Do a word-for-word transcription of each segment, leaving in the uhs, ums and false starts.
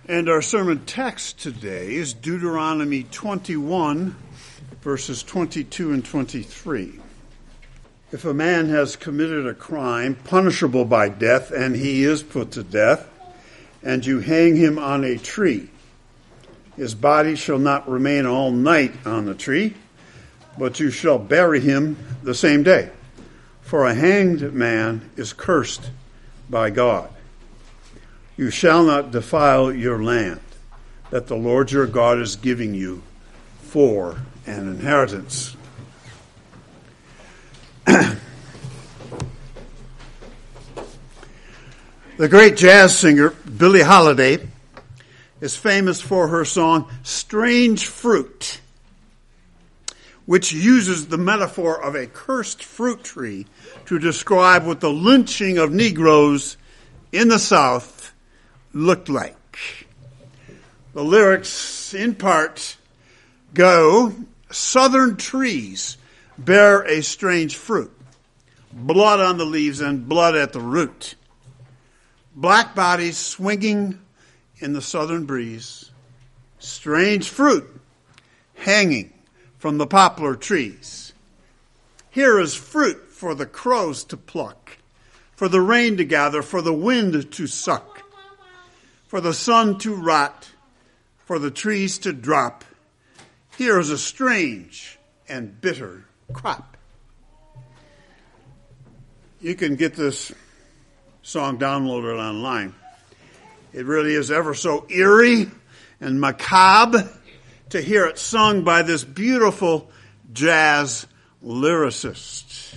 And our sermon text today is Deuteronomy twenty-one, verses twenty-two and twenty-three. If a man has committed a crime punishable by death, and he is put to death, and you hang him on a tree, his body shall not remain all night on the tree, but you shall bury him the same day. For a hanged man is cursed by God. You shall not defile your land that the Lord your God is giving you for an inheritance. The great jazz singer Billie Holiday is famous for her song Strange Fruit, which uses the metaphor of a cursed fruit tree to describe what the lynching of Negroes in the South looked like. The lyrics, in part, go, southern trees bear a strange fruit, blood on the leaves and blood at the root. Black bodies swinging in the southern breeze, strange fruit hanging from the poplar trees. Here is fruit for the crows to pluck, for the rain to gather, for the wind to suck, for the sun to rot, for the trees to drop. Here is a strange and bitter crop. You can get this song downloaded online. It really is ever so eerie and macabre to hear it sung by this beautiful jazz lyricist.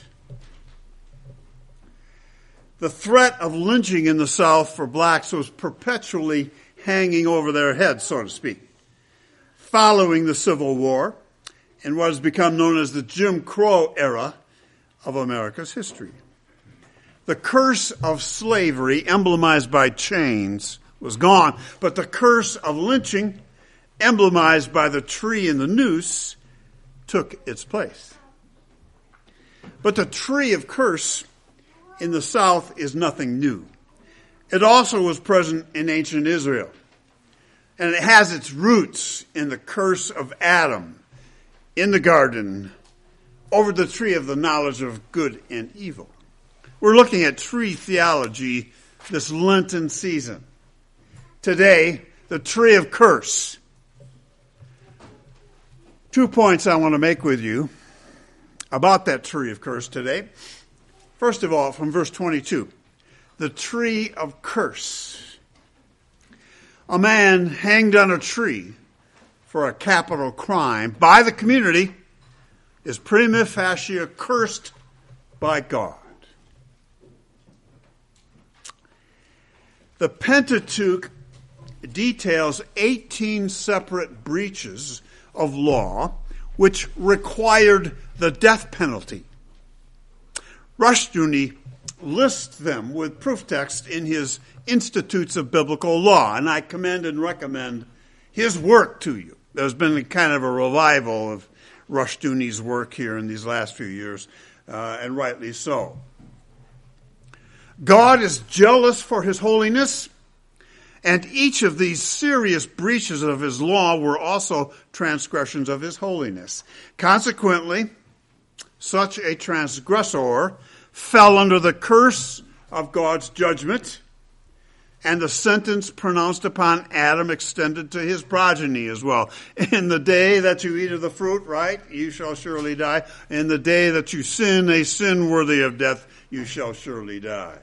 The threat of lynching in the South for blacks was perpetually hanging over their heads, so to speak, following the Civil War and what has become known as the Jim Crow era of America's history. The curse of slavery, emblemized by chains, was gone, but the curse of lynching, emblemized by the tree and the noose, took its place. But the tree of curse in the South is nothing new. It also was present in ancient Israel. And it has its roots in the curse of Adam in the garden over the tree of the knowledge of good and evil. We're looking at tree theology this Lenten season. Today, the tree of curse. Two points I want to make with you about that tree of curse today. First of all, from verse twenty-two, the tree of curse. A man hanged on a tree for a capital crime by the community is prima facie cursed by God. The Pentateuch details eighteen separate breaches of law which required the death penalty. Rushdoony lists them with proof text in his Institutes of Biblical Law, and I commend and recommend his work to you. There's been a kind of a revival of Rushdoony's work here in these last few years, uh, and rightly so. God is jealous for his holiness, and each of these serious breaches of his law were also transgressions of his holiness. Consequently, such a transgressor fell under the curse of God's judgment, and the sentence pronounced upon Adam extended to his progeny as well. In the day that you eat of the fruit, right, you shall surely die. In the day that you sin a sin worthy of death, you shall surely die.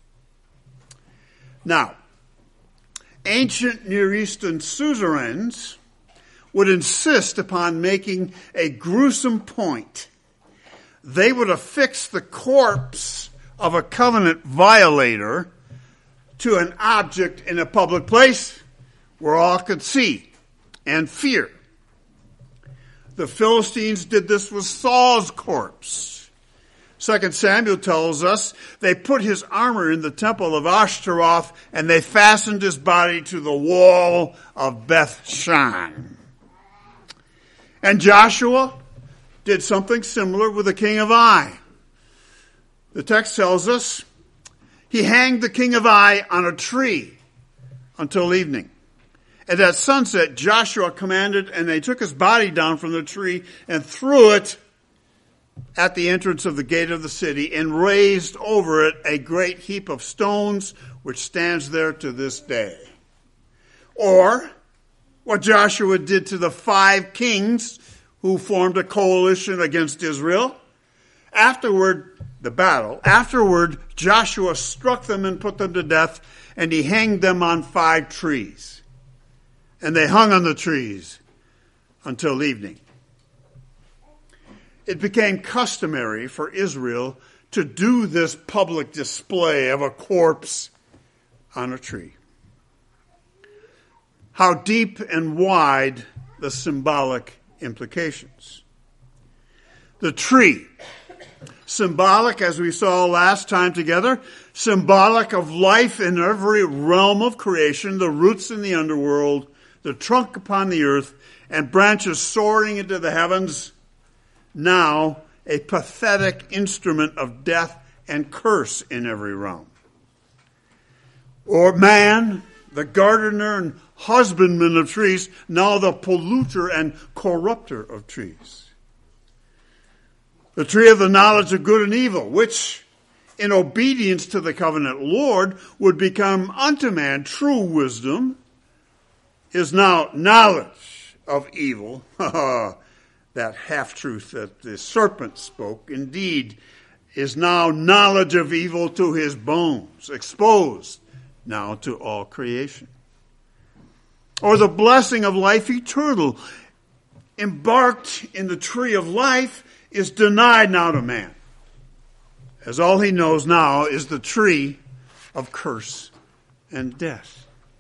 Now, ancient Near Eastern suzerains would insist upon making a gruesome point. They would affix the corpse of a covenant violator to an object in a public place where all could see and fear. The Philistines did this with Saul's corpse. Second Samuel tells us they put his armor in the temple of Ashtaroth and they fastened his body to the wall of Beth Shan. And Joshua did something similar with the king of Ai. The text tells us He hanged the king of Ai on a tree until evening. And at sunset, Joshua commanded, and they took his body down from the tree and threw it at the entrance of the gate of the city and raised over it a great heap of stones, which stands there to this day. Or what Joshua did to the five kings who formed a coalition against Israel. Afterward, the battle, afterward, Joshua struck them and put them to death, and he hanged them on five trees. And they hung on the trees until evening. It became customary for Israel to do this public display of a corpse on a tree. How deep and wide the symbolic implications. The tree, symbolic, as we saw last time together, symbolic of life in every realm of creation, the roots in the underworld, the trunk upon the earth, and branches soaring into the heavens, now a pathetic instrument of death and curse in every realm. Or man, the gardener and husbandman of trees, now the polluter and corrupter of trees. The tree of the knowledge of good and evil, which, in obedience to the covenant Lord, would become unto man true wisdom, is now knowledge of evil. That half-truth that the serpent spoke, indeed, is now knowledge of evil to his bones, exposed now to all creation. Or the blessing of life eternal, embarked in the tree of life, is denied now to man, as all he knows now is the tree of curse and death.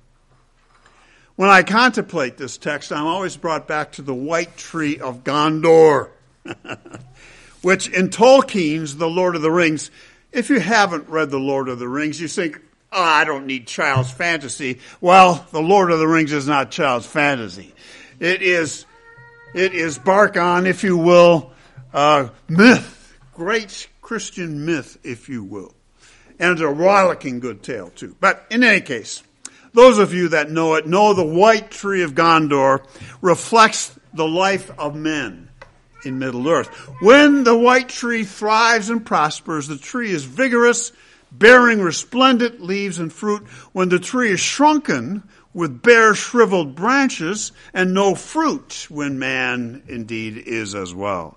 When I contemplate this text, I'm always brought back to the white tree of Gondor, which in Tolkien's The Lord of the Rings, if you haven't read The Lord of the Rings, you think, oh, I don't need child's fantasy. Well, The Lord of the Rings is not child's fantasy. It is, it is bark on, if you will, uh, myth, great Christian myth, if you will. And it's a rollicking good tale, too. But in any case, those of you that know it know the white tree of Gondor reflects the life of men in Middle-earth. When the white tree thrives and prospers, the tree is vigorous, bearing resplendent leaves and fruit. When the tree is shrunken with bare shriveled branches and no fruit, when man indeed is as well.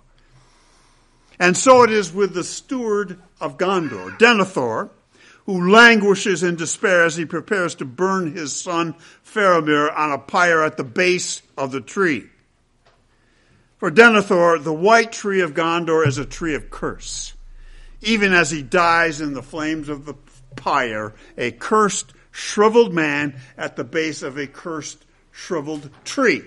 And so it is with the steward of Gondor, Denethor, who languishes in despair as he prepares to burn his son Faramir on a pyre at the base of the tree. For Denethor, the white tree of Gondor is a tree of curse. Even as he dies in the flames of the pyre, a cursed, shriveled man at the base of a cursed, shriveled tree.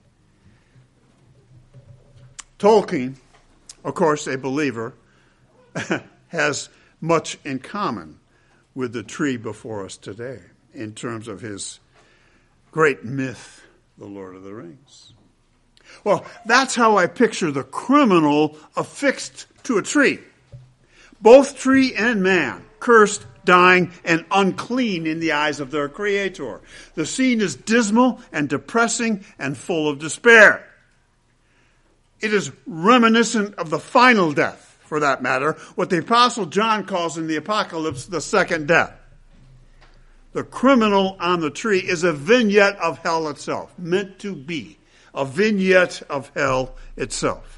Tolkien, of course, a believer, has much in common with the tree before us today in terms of his great myth, The Lord of the Rings. Well, that's how I picture the criminal affixed to a tree. Both tree and man, cursed, dying, and unclean in the eyes of their Creator. The scene is dismal and depressing and full of despair. It is reminiscent of the final death, for that matter, what the Apostle John calls in the Apocalypse the second death. The criminal on the tree is a vignette of hell itself, meant to be a vignette of hell itself.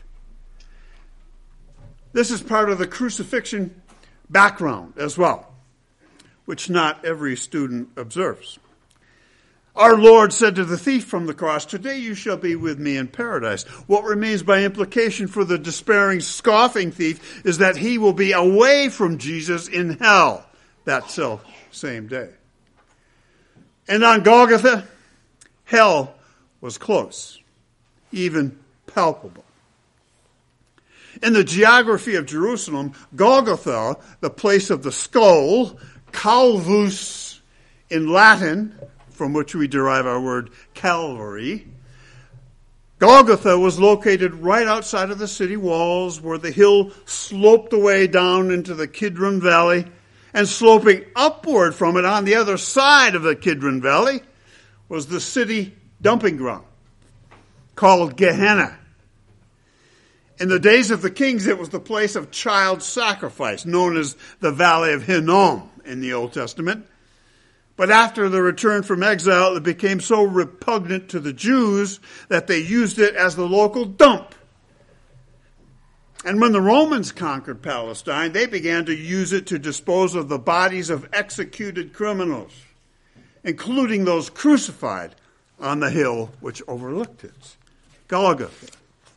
This is part of the crucifixion background as well, which not every student observes. Our Lord said to the thief from the cross, "Today you shall be with me in paradise." What remains by implication for the despairing, scoffing thief is that he will be away from Jesus in hell that self same day. And on Golgotha, hell was close, even palpable. In the geography of Jerusalem, Golgotha, the place of the skull, Calvus in Latin, from which we derive our word Calvary. Golgotha was located right outside of the city walls where the hill sloped away down into the Kidron Valley, and sloping upward from it on the other side of the Kidron Valley was the city dumping ground called Gehenna. In the days of the kings, it was the place of child sacrifice, known as the Valley of Hinnom in the Old Testament. But after the return from exile, it became so repugnant to the Jews that they used it as the local dump. And when the Romans conquered Palestine, they began to use it to dispose of the bodies of executed criminals, including those crucified on the hill which overlooked it, Golgotha.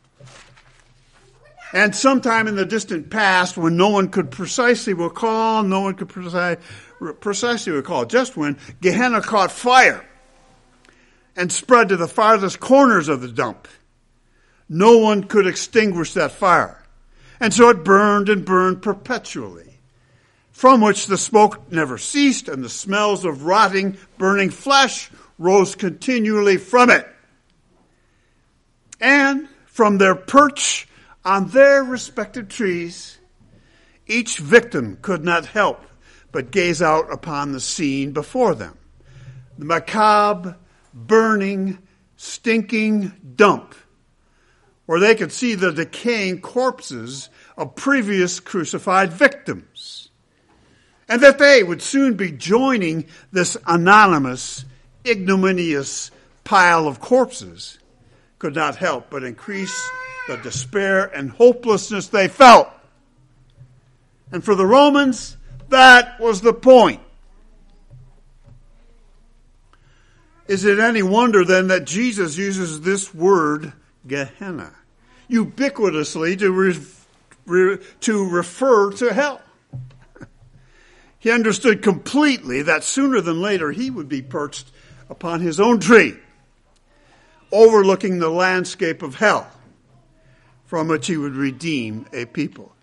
And sometime in the distant past, when no one could precisely recall, no one could preci- precisely recall just when, Gehenna caught fire and spread to the farthest corners of the dump. No one could extinguish that fire. And so it burned and burned perpetually, from which the smoke never ceased, and the smells of rotting, burning flesh rose continually from it. And from their perch on their respective trees, each victim could not help but gaze out upon the scene before them. The macabre, burning, stinking dump, where they could see the decaying corpses of previous crucified victims, and that they would soon be joining this anonymous, ignominious pile of corpses, could not help but increase the despair and hopelessness they felt. And for the Romans, that was the point. Is it any wonder then that Jesus uses this word, Gehenna, ubiquitously to, re- re- to refer to hell? He understood completely that sooner than later he would be perched upon his own tree, overlooking the landscape of hell, from which he would redeem a people.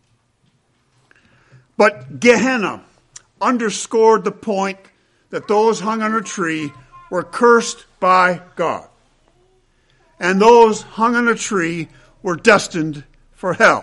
But Gehenna underscored the point that those hung on a tree were cursed by God, and those hung on a tree were destined for hell.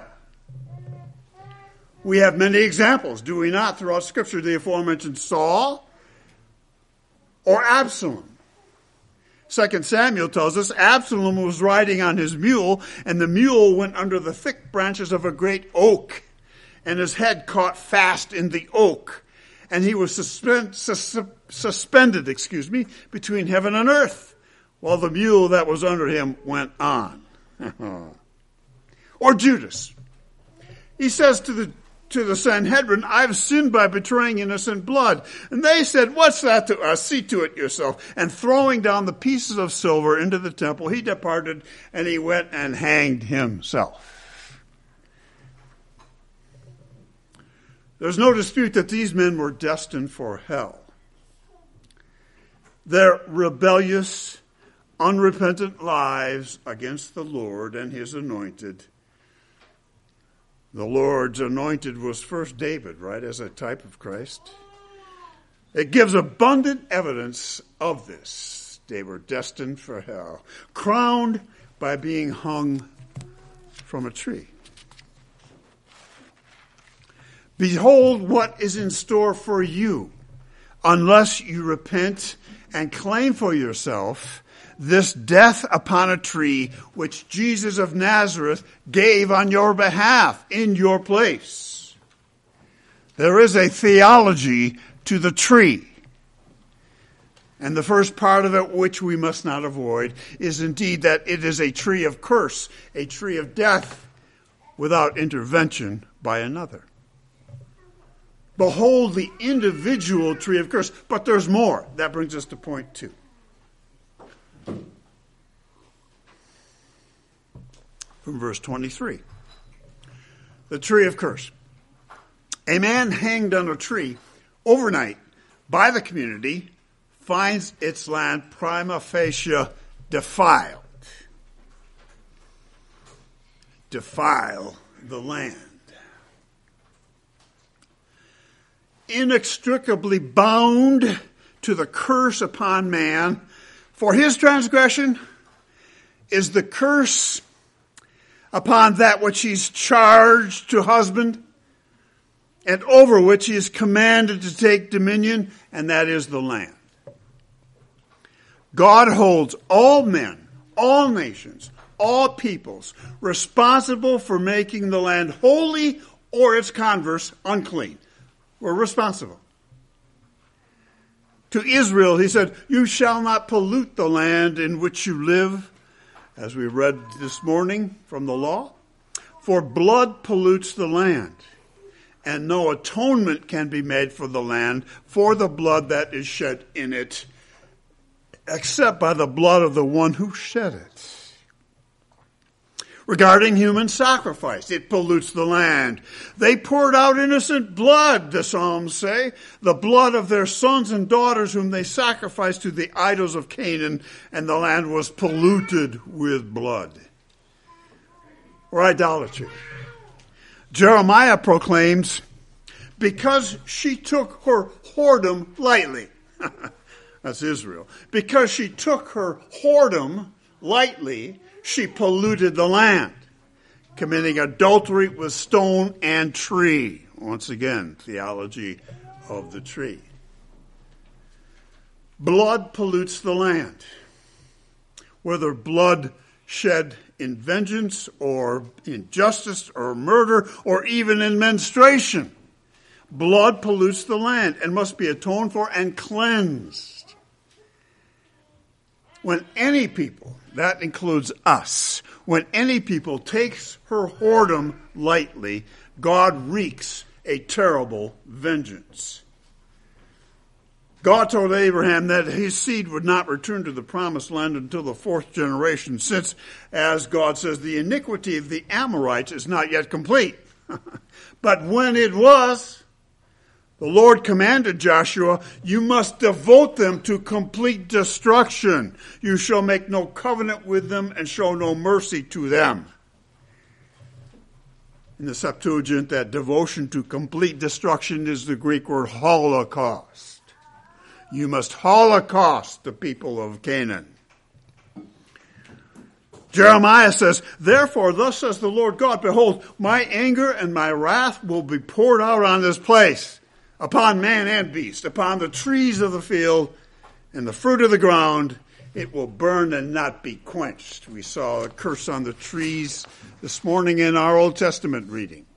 We have many examples, do we not, throughout Scripture, the aforementioned Saul or Absalom. Second Samuel tells us Absalom was riding on his mule, and the mule went under the thick branches of a great oak, and his head caught fast in the oak, and he was suspend, sus, suspended, excuse me, between heaven and earth, while the mule that was under him went on. Or Judas. He says to the to the Sanhedrin, I've sinned by betraying innocent blood. And they said, what's that to us? See to it yourself. And throwing down the pieces of silver into the temple, he departed and he went and hanged himself. There's no dispute that these men were destined for hell. Their rebellious, unrepentant lives against the Lord and his anointed. The Lord's anointed was first David, right, as a type of Christ. It gives abundant evidence of this. They were destined for hell, crowned by being hung from a tree. Behold what is in store for you, unless you repent and claim for yourself this death upon a tree which Jesus of Nazareth gave on your behalf in your place. There is a theology to the tree. And the first part of it, which we must not avoid, is indeed that it is a tree of curse, a tree of death without intervention by another. Behold the individual tree of curse. But there's more. That brings us to point two. From verse twenty-three. The tree of curse. A man hanged on a tree overnight by the community finds its land prima facie defiled. Defile the land. Inextricably bound to the curse upon man, for his transgression is the curse upon that which he's charged to husband, and over which he is commanded to take dominion, and that is the land. God holds all men, all nations, all peoples responsible for making the land holy or its converse unclean. We're responsible. To Israel, he said, you shall not pollute the land in which you live, as we read this morning from the law, for blood pollutes the land, and no atonement can be made for the land for the blood that is shed in it, except by the blood of the one who shed it. Regarding human sacrifice, it pollutes the land. They poured out innocent blood, the Psalms say, the blood of their sons and daughters whom they sacrificed to the idols of Canaan, and the land was polluted with blood. Or idolatry. Jeremiah proclaims, because she took her whoredom lightly. That's Israel. Because she took her whoredom lightly, she polluted the land, committing adultery with stone and tree. Once again, theology of the tree. Blood pollutes the land. Whether blood shed in vengeance or in justice or murder or even in menstruation, blood pollutes the land and must be atoned for and cleansed. When any people, that includes us, when any people takes her whoredom lightly, God wreaks a terrible vengeance. God told Abraham that his seed would not return to the promised land until the fourth generation, since, as God says, the iniquity of the Amorites is not yet complete. But when it was, the Lord commanded Joshua, you must devote them to complete destruction. You shall make no covenant with them and show no mercy to them. In the Septuagint, that devotion to complete destruction is the Greek word holocaust. You must holocaust the people of Canaan. Jeremiah says, therefore, thus says the Lord God, behold, my anger and my wrath will be poured out on this place, upon man and beast, upon the trees of the field and the fruit of the ground. It will burn and not be quenched. We saw a curse on the trees this morning in our Old Testament reading.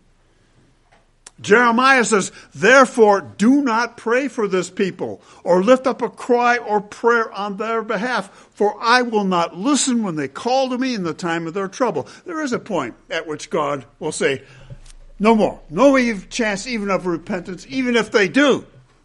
Jeremiah says, therefore, do not pray for this people or lift up a cry or prayer on their behalf, for I will not listen when they call to me in the time of their trouble. There is a point at which God will say, no more. No chance even of repentance, even if they do.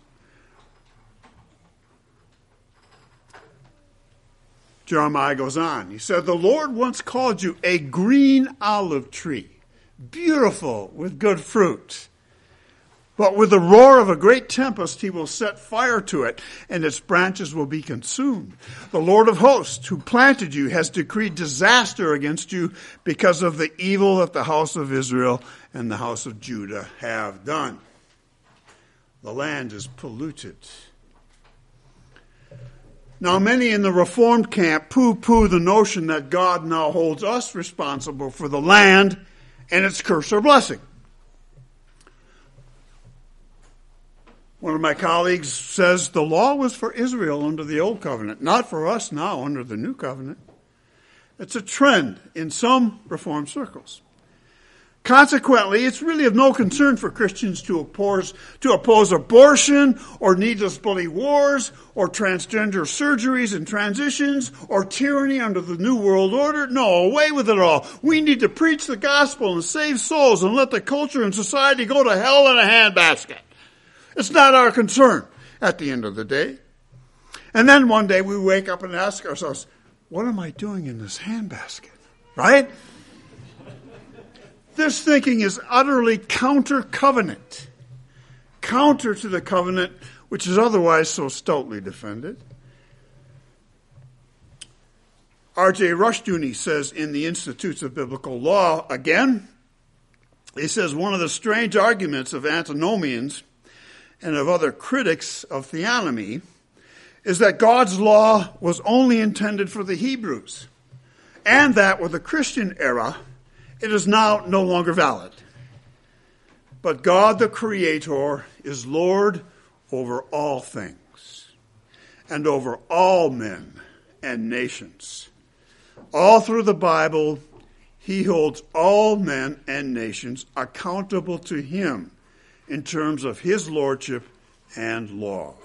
Jeremiah goes on. He said, the Lord once called you a green olive tree, beautiful with good fruit. But with the roar of a great tempest, he will set fire to it, and its branches will be consumed. The Lord of hosts, who planted you, has decreed disaster against you because of the evil that the house of Israel and the house of Judah have done. The land is polluted. Now, many in the Reformed camp poo-poo the notion that God now holds us responsible for the land and its curse or blessing. One of my colleagues says the law was for Israel under the old covenant, not for us now under the new covenant. It's a trend in some Reformed circles. Consequently, it's really of no concern for Christians to oppose, to oppose abortion or needless bloody wars or transgender surgeries and transitions or tyranny under the New World Order. No, away with it all. We need to preach the gospel and save souls and let the culture and society go to hell in a handbasket. It's not our concern at the end of the day. And then one day we wake up and ask ourselves, what am I doing in this handbasket? Right? This thinking is utterly counter-covenant. Counter to the covenant which is otherwise so stoutly defended. R J Rushdoony says in the Institutes of Biblical Law, again, he says one of the strange arguments of antinomians and of other critics of theonomy is that God's law was only intended for the Hebrews, and that with the Christian era, it is now no longer valid. But God the Creator is Lord over all things. and over all men and nations. All through the Bible, he holds all men and nations accountable to him in terms of his lordship and law.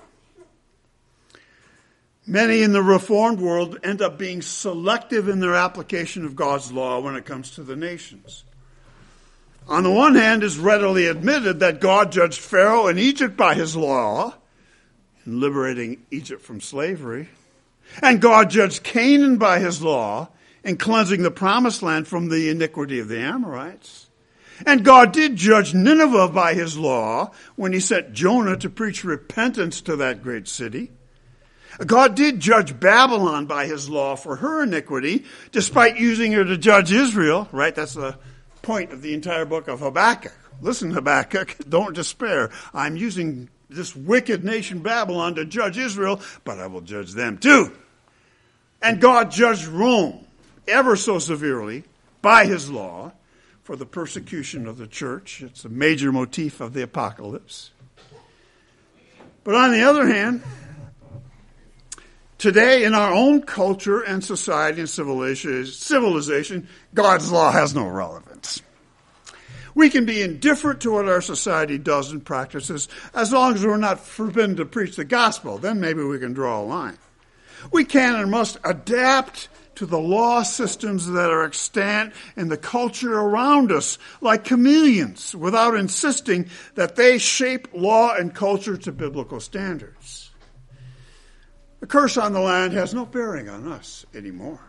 Many in the Reformed world end up being selective in their application of God's law when it comes to the nations. On the one hand, it's readily admitted that God judged Pharaoh and Egypt by his law in liberating Egypt from slavery. And God judged Canaan by his law in cleansing the promised land from the iniquity of the Amorites. And God did judge Nineveh by his law when he sent Jonah to preach repentance to that great city. God did judge Babylon by his law for her iniquity, despite using her to judge Israel, right? That's the point of the entire book of Habakkuk. Listen, Habakkuk, don't despair. I'm using this wicked nation Babylon to judge Israel, but I will judge them too. And God judged Rome ever so severely by his law for the persecution of the church. It's a major motif of the apocalypse. But on the other hand, today in our own culture and society and civilization, God's law has no relevance. We can be indifferent to what our society does and practices as long as we're not forbidden to preach the gospel. Then maybe we can draw a line. We can and must adapt to the law systems that are extant in the culture around us like chameleons without insisting that they shape law and culture to biblical standards. The curse on the land has no bearing on us anymore.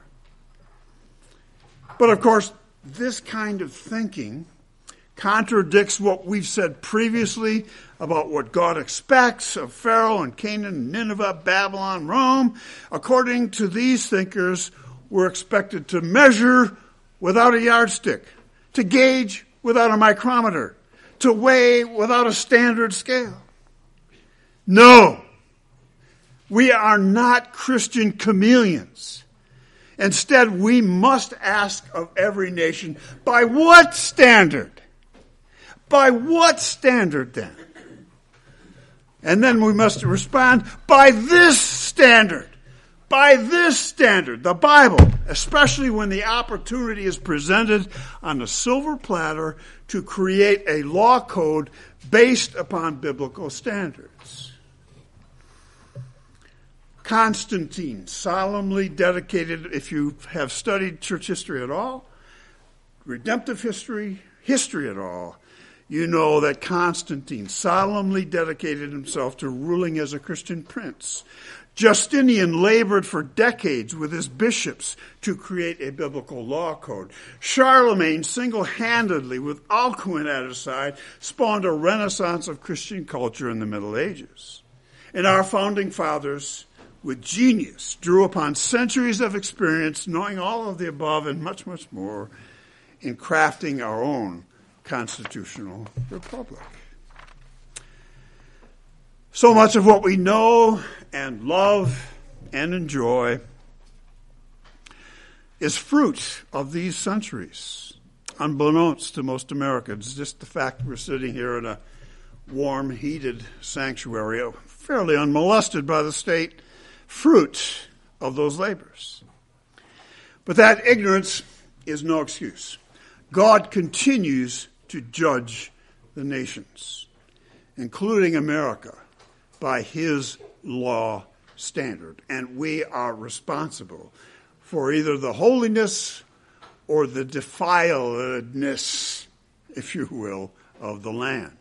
But of course, this kind of thinking contradicts what we've said previously about what God expects of Pharaoh and Canaan, Nineveh, Babylon, Rome. According to these thinkers, we're expected to measure without a yardstick, to gauge without a micrometer, to weigh without a standard scale. No, we are not Christian chameleons. Instead, we must ask of every nation, by what standard? By what standard then? And then we must respond, by this standard. By this standard, the Bible, especially when the opportunity is presented on a silver platter to create a law code based upon biblical standards. Constantine solemnly dedicated, if you have studied church history at all, redemptive history, history at all, you know that Constantine solemnly dedicated himself to ruling as a Christian prince. Justinian labored for decades with his bishops to create a biblical law code. Charlemagne single-handedly, with Alcuin at his side, spawned a renaissance of Christian culture in the Middle Ages. And our founding fathers, with genius, drew upon centuries of experience, knowing all of the above and much, much more, in crafting our own constitutional republic. So much of what we know and love and enjoy is fruit of these centuries, unbeknownst to most Americans. Just the fact we're sitting here in a warm, heated sanctuary, fairly unmolested by the state, fruit of those labors. But that ignorance is no excuse. God continues to judge the nations, including America, by his law standard. And we are responsible for either the holiness or the defiledness, if you will, of the land.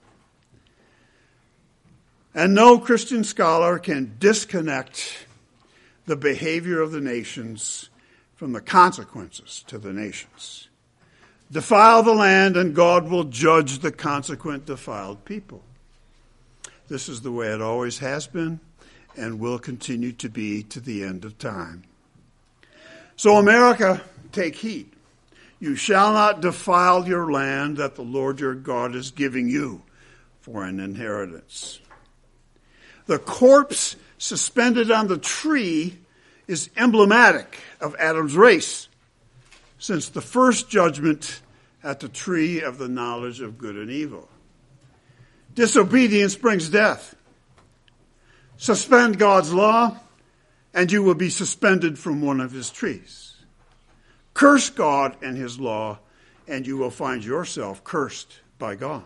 And no Christian scholar can disconnect the behavior of the nations from the consequences to the nations. Defile the land, and God will judge the consequent defiled people. This is the way it always has been and will continue to be to the end of time. So, America, take heed. You shall not defile your land that the Lord your God is giving you for an inheritance. The corpse suspended on the tree is emblematic of Adam's race, since the first judgment at the tree of the knowledge of good and evil. Disobedience brings death. Suspend God's law, and you will be suspended from one of his trees. Curse God and his law, and you will find yourself cursed by God.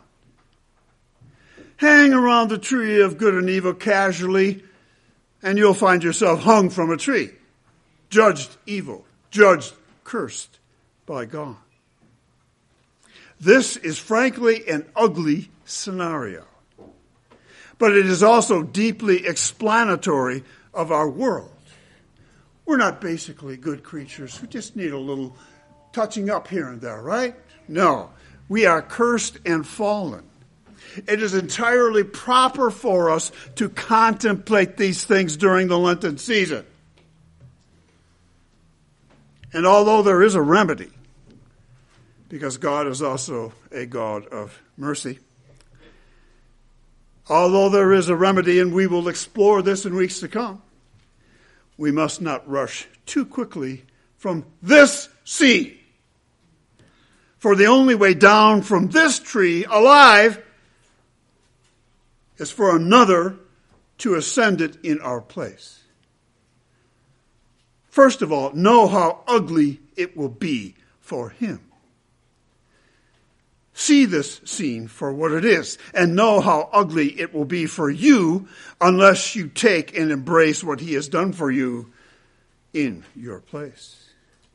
Hang around the tree of good and evil casually, and you'll find yourself hung from a tree, judged evil, judged cursed by God. This is frankly an ugly scenario, but it is also deeply explanatory of our world. We're not basically good creatures who just need a little touching up here and there, right? No, we are cursed and fallen. It is entirely proper for us to contemplate these things during the Lenten season. And although there is a remedy, because God is also a God of mercy, although there is a remedy, and we will explore this in weeks to come, we must not rush too quickly from this seed. For the only way down from this tree alive is for another to ascend it in our place. First of all, know how ugly it will be for him. See this scene for what it is, and know how ugly it will be for you unless you take and embrace what he has done for you in your place.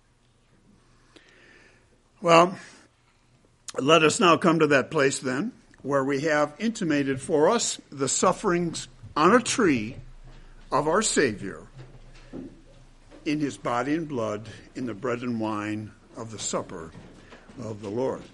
Well, let us now come to that place then, where we have intimated for us the sufferings on a tree of our Savior in his body and blood, in the bread and wine of the supper of the Lord.